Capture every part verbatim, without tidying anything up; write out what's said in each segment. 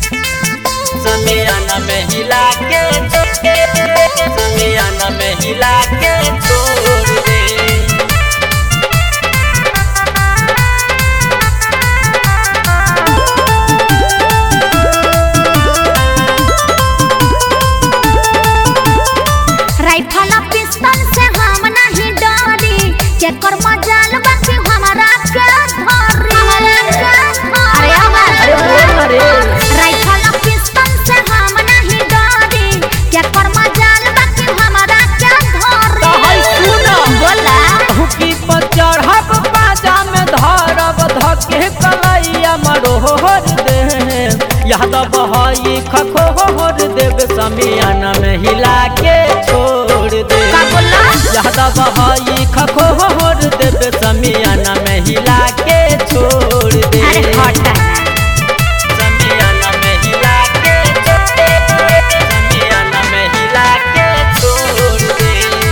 समियाना में हिला के समियाना में हिला के छोड़ दे। राइफल पिस्तौल से हम नहीं डरी, केकर मजाल बाकी हमारा के धरी। अरे अरे राइफल पिस्तौल से हम नहीं डरी, केकर मजाल बाकी हमारा के धरी। कहै सुन बोला हुकी पर चढ़ब बाजा में धरब धके कलैया मरोहर दे। यादव हई खखोहर देव समियाना में हिला के छोड़ दे। का बोला यादव हई खखोहर देव समियाना में हिला के छोड़ दे। अरे हट समियाना में हिला के समियाना में हिला के छोड़ दे।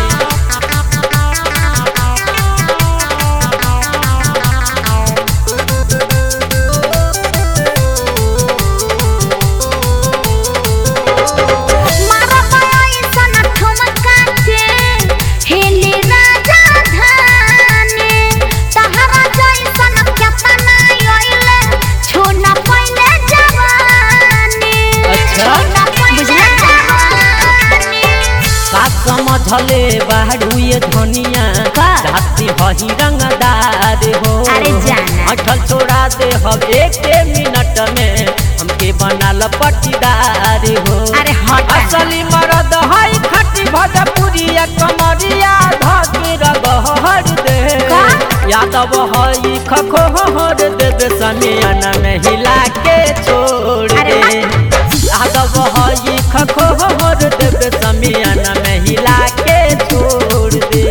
मारा पाई सन ठुमका के हेली राजा धाने। तहरा जैसन केतना आइले छोना पहिले जवानी। अच्छा। छोना पहिले जवानी। का समझले बाड़ू ये धनिया का? जाती हही रंगदार हो। अरे जाना। अठल छोड़ा दे हम एक मिनट में हमके बनाल पटीदार हो। अरे हट ना। असली मरद हई खटी भजपुरिया कमरिया धके रगहर दे। का? यादव हई खखोहर दे समियाना में हिला के छोड़ अरे दे। यादव हई खखोहर देव समियाना में हिला के छोड़ दे।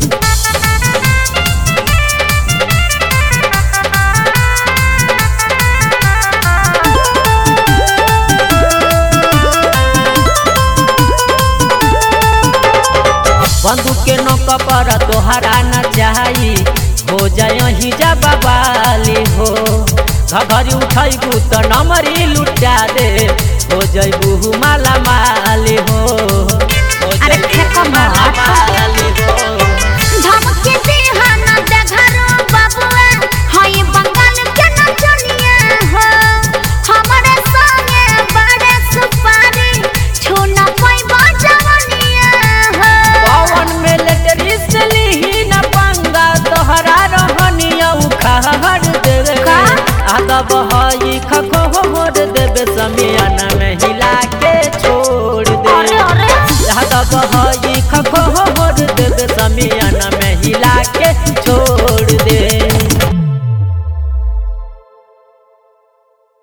बंदूक के नोक पर तोहरा न चाही, हो जाए ही जब बाली हो। घघरी उठैबू तो नमरी लुटा दे, हो जैबू माला माली हो। हो अरे जैबू फेंको माला मत। माली हो। धमकी दिहन देघरो बबुआ हई बंगाल के नचनिया हो। हमरे संगे बड़े सुपारी छूना पैबा जवनिया हो। पवन में लेटरी से लीही न पंगा तोहरा रहनिया उखाड़ देवे। का? यादव हई खखोहर देव समियाना